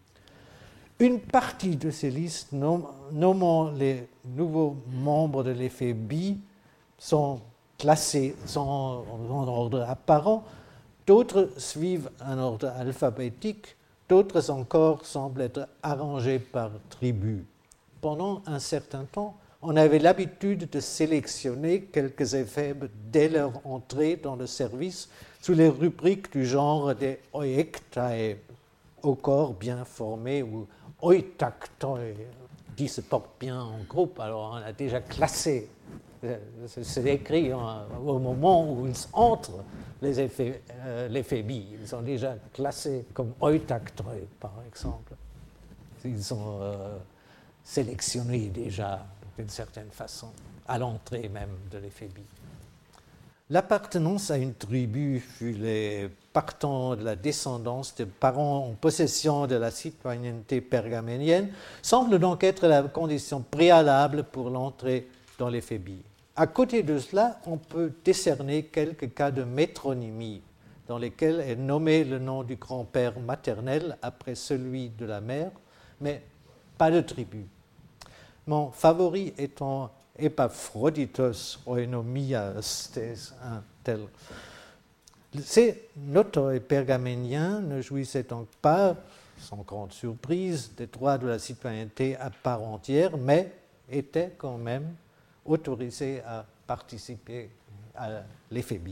Une partie de ces listes nom, nommant les nouveaux membres de l'éphébie sont classés sont en ordre apparent, d'autres suivent un ordre alphabétique, d'autres encore semblent être arrangés par tribu. Pendant un certain temps, on avait l'habitude de sélectionner quelques éphèbes dès leur entrée dans le service sous les rubriques du genre des oiectae, au corps bien formé, ou oitaktoi, qui se portent bien en groupe. Alors on a déjà classé, c'est écrit au moment où ils entrent, les éphé, euh, l'éphébies. Ils sont déjà classés comme oitaktoi, par exemple. Ils sont euh, sélectionnés déjà d'une certaine façon, à l'entrée même de l'éphébie. L'appartenance à une tribu fut les partant de la descendance de parents en possession de la citoyenneté pergaménienne semble donc être la condition préalable pour l'entrée dans l'éphébie. À côté de cela, on peut décerner quelques cas de métronymie dans lesquels est nommé le nom du grand-père maternel après celui de la mère, mais pas de tribu. Mon favori étant Epaphroditos oinomias, un tel. Ces notoi pergaméniens ne jouissaient donc pas sans grande surprise, des droits de la citoyenneté à part entière, mais étaient quand même autorisés à participer à l'éphébie.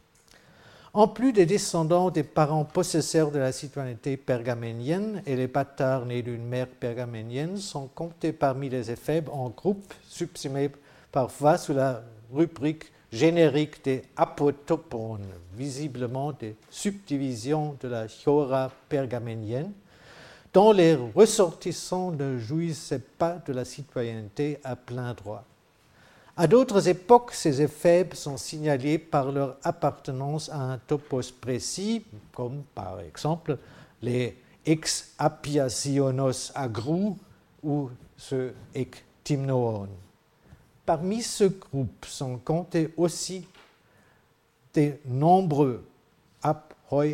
En plus des descendants des parents possesseurs de la citoyenneté pergaménienne, et les bâtards nés d'une mère pergaménienne sont comptés parmi les éphèbes en groupes subsumés parfois sous la rubrique générique des apotopones, visiblement des subdivisions de la Chora pergaménienne, dont les ressortissants ne jouissaient pas de la citoyenneté à plein droit. À d'autres époques, ces éphèbes sont signalés par leur appartenance à un topos précis, comme par exemple les ex apiasionos agrou ou ceux ec timnoon. Parmi ce groupe sont comptés aussi des nombreux aphoi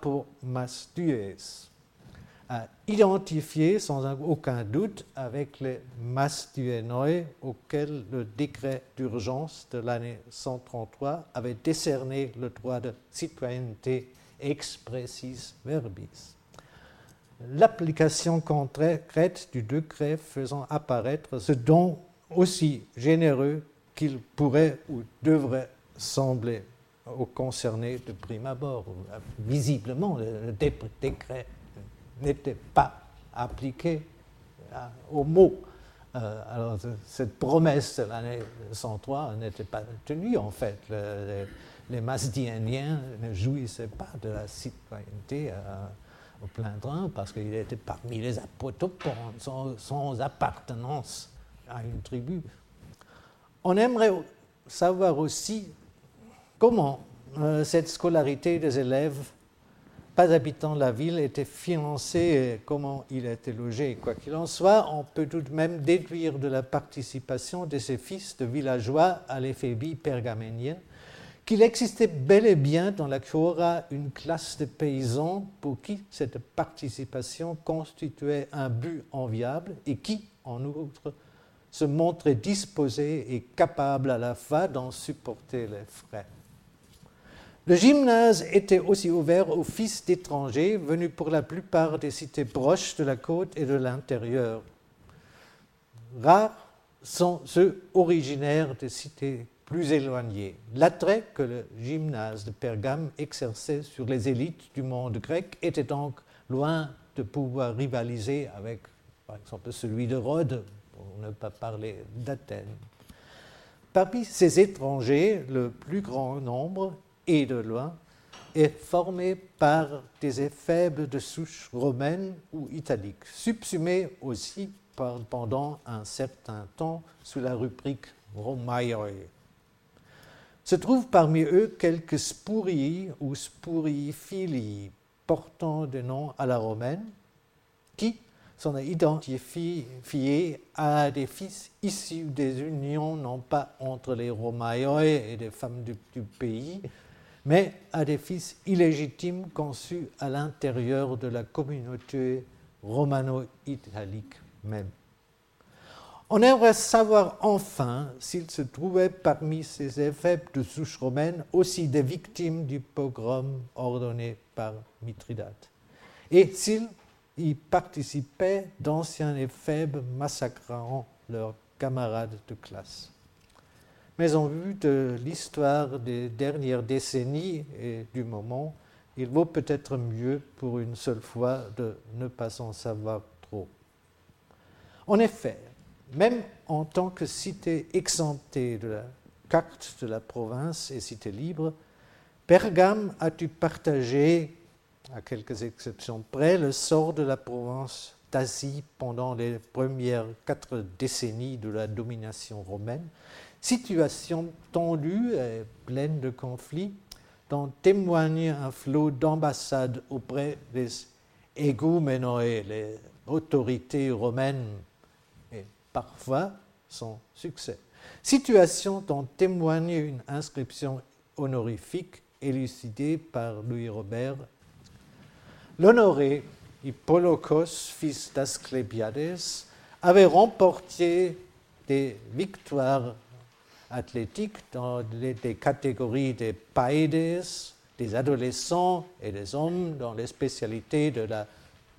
apomastues, identifiés sans aucun doute avec les mastuenoi auxquels le décret d'urgence de l'année cent trente-trois avait décerné le droit de citoyenneté expressis verbis. L'application concrète du décret faisant apparaître ce don aussi généreux qu'il pourrait ou devrait sembler aux concernés de prime abord. Visiblement, le décret n'était pas appliqué au mot. Euh, alors, cette promesse de l'année cent trois n'était pas tenue, en fait. Le, les, les Masdiéniens ne jouissaient pas de la citoyenneté euh, au plein train parce qu'ils étaient parmi les apotopones, sans, sans appartenance à une tribu. On aimerait savoir aussi comment euh, cette scolarité des élèves pas habitant la ville était financé et comment il était logé. Quoi qu'il en soit, on peut tout de même déduire de la participation de ces fils de villageois à l'éphébie pergaménienne qu'il existait bel et bien dans la Chora une classe de paysans pour qui cette participation constituait un but enviable et qui, en outre, se montrait disposés et capables à la fois d'en supporter les frais. Le gymnase était aussi ouvert aux fils d'étrangers venus pour la plupart des cités proches de la côte et de l'intérieur. Rares sont ceux originaires des cités plus éloignées. L'attrait que le gymnase de Pergame exerçait sur les élites du monde grec était donc loin de pouvoir rivaliser avec, par exemple, celui de Rhodes, pour ne pas parler d'Athènes. Parmi ces étrangers, le plus grand nombre, et de loin, est formé par des éphèbes de souche romaine ou italique, subsumés aussi par, pendant un certain temps sous la rubrique Romaioi. Se trouvent parmi eux quelques spurii ou spuriifilii portant des noms à la romaine, qui sont identifiés à des fils issus des unions non pas entre les Romaioi et des femmes du, du pays, mais à des fils illégitimes conçus à l'intérieur de la communauté romano-italique même. On aimerait savoir enfin s'il se trouvait parmi ces éphèbes de souche romaine aussi des victimes du pogrom ordonné par Mithridate, et s'il y participait d'anciens éphèbes massacrant leurs camarades de classe. Mais en vue de l'histoire des dernières décennies et du moment, il vaut peut-être mieux pour une seule fois de ne pas en savoir trop. En effet, même en tant que cité exemptée de la carte de la province et cité libre, Pergame a dû partager, à quelques exceptions près, le sort de la province d'Asie pendant les premières quatre décennies de la domination romaine, situation tendue et pleine de conflits dont témoigne un flot d'ambassades auprès des égouménoi, les autorités romaines, et parfois sans succès. Situation dont témoigne une inscription honorifique élucidée par Louis Robert. L'honoré Hippolocos, fils d'Asclépiades, avait remporté des victoires athlétiques dans les, des catégories des paedes, des adolescents et des hommes dans les spécialités de la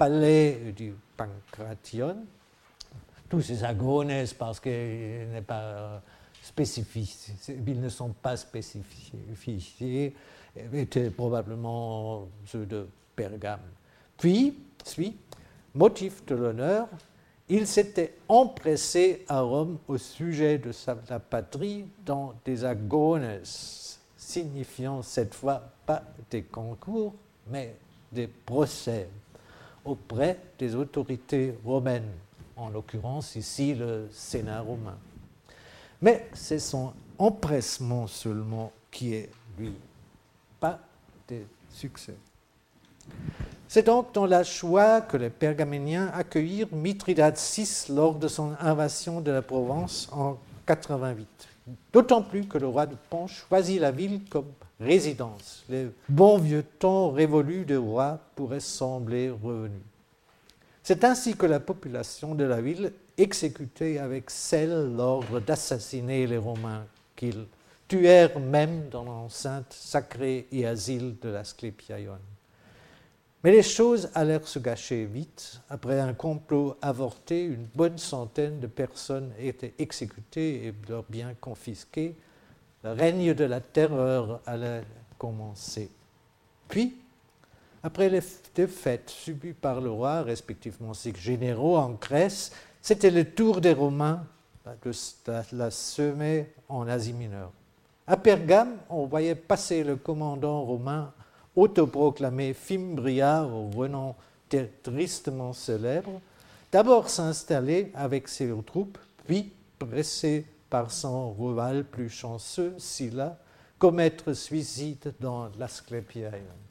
palais du Pancration. Tous ces agones, parce qu'ils n'est pas spécifié, ils ne sont pas spécifiés, étaient probablement ceux de Pergame. Puis, suit, motif de l'honneur, il s'était empressé à Rome au sujet de sa, la patrie dans des agones, signifiant cette fois pas des concours, mais des procès auprès des autorités romaines, en l'occurrence ici le Sénat romain. Mais c'est son empressement seulement qui est, lui, pas des succès. C'est donc dans la joie que les Pergaméniens accueillirent Mithridate six lors de son invasion de la Provence en quatre-vingt-huit. D'autant plus que le roi de Pont choisit la ville comme résidence. Les bons vieux temps révolus des rois pourraient sembler revenus. C'est ainsi que la population de la ville exécutait avec zèle l'ordre d'assassiner les Romains, qu'ils tuèrent même dans l'enceinte sacrée et asile de l'Asclépiaion. Mais les choses allèrent se gâcher vite. Après un complot avorté, une bonne centaine de personnes étaient exécutées et leurs biens confisqués. Le règne de la terreur allait commencer. Puis, après les défaites subies par le roi, respectivement ses généraux en Grèce, c'était le tour des Romains de la semer en Asie mineure. À Pergame, on voyait passer le commandant romain autoproclamé Fimbria, au renom tristement célèbre, d'abord s'installer avec ses troupes, puis, pressé par son rival plus chanceux, Sylla, commettre suicide dans l'Asclépiaion.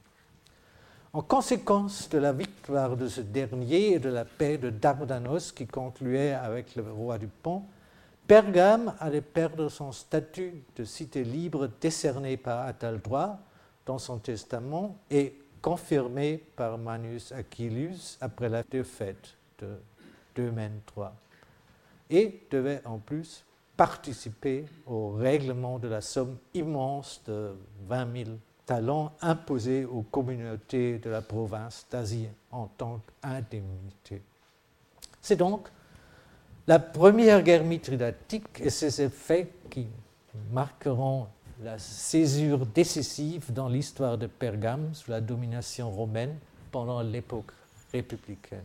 En conséquence de la victoire de ce dernier et de la paix de Dardanos qui concluait avec le roi du Pont, Pergame allait perdre son statut de cité libre décerné par Attal-trois dans son testament et confirmé par Manius Aquilius après la défaite de d'Eumène trois, et devait en plus participer au règlement de la somme immense de vingt mille talents imposés aux communautés de la province d'Asie en tant qu'indemnité. C'est donc la première guerre mithridatique et ses effets qui marqueront la césure décisive dans l'histoire de Pergame sous la domination romaine pendant l'époque républicaine.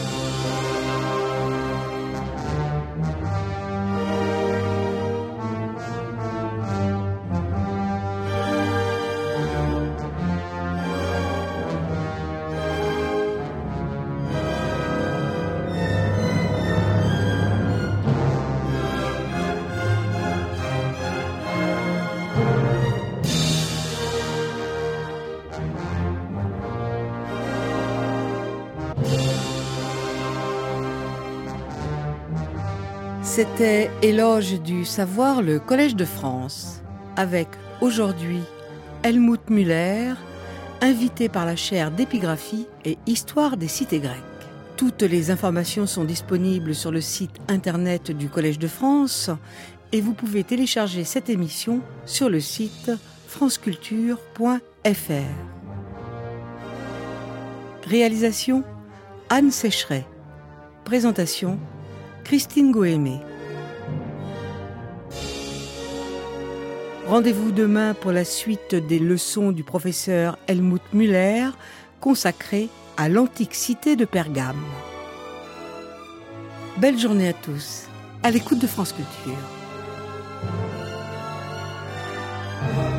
C'était Éloge du savoir, le Collège de France, avec aujourd'hui Helmut Müller, invité par la chaire d'épigraphie et histoire des cités grecques. Toutes les informations sont disponibles sur le site internet du Collège de France et vous pouvez télécharger cette émission sur le site franceculture point f r. Réalisation Anne Sécheret. Présentation Christine Goémé. Rendez-vous demain pour la suite des leçons du professeur Helmut Müller consacrées à l'antique cité de Pergame. Belle journée à tous, à l'écoute de France Culture.